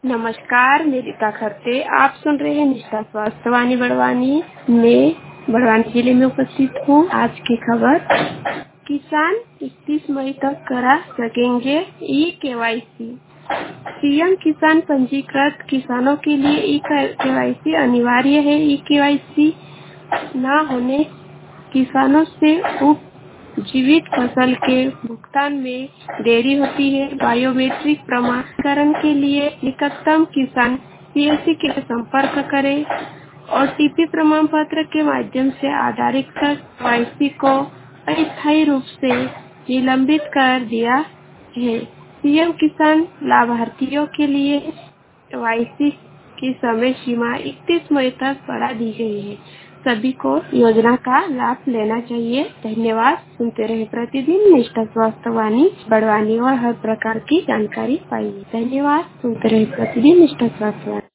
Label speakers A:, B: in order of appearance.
A: नमस्कार, मैं रीता खरते। आप सुन रहे हैं निष्ठा स्वास्थ्य वाणी बड़वानी। मैं बड़वानी जिले में उपस्थित हूँ। आज की खबर, किसान 31 मई तक करा सकेंगे ई-केवाईसी। पीएम किसान पंजीकृत किसानों के लिए ई-केवाईसी अनिवार्य है। ई-केवाईसी न होने किसानों से उपजीवित फसल के भुगतान में देरी होती है। बायोमेट्रिक प्रमाणीकरण के लिए निकटतम किसान सीएससी के संपर्क करें। ओटीपी प्रमाण पत्र के माध्यम से आधारित केवाईसी को अस्थायी रूप से निलंबित कर दिया है। पीएम किसान लाभार्थियों के लिए केवाईसी की समय सीमा 31 मई तक बढ़ा दी गई है। सभी को योजना का लाभ लेना चाहिए। धन्यवाद। सुनते रहे प्रतिदिन निष्ठा स्वास्थ्य वाणी बड़वानी और हर प्रकार की जानकारी पाइए। धन्यवाद। सुनते रहे प्रतिदिन निष्ठा स्वास्थ्य वाणी।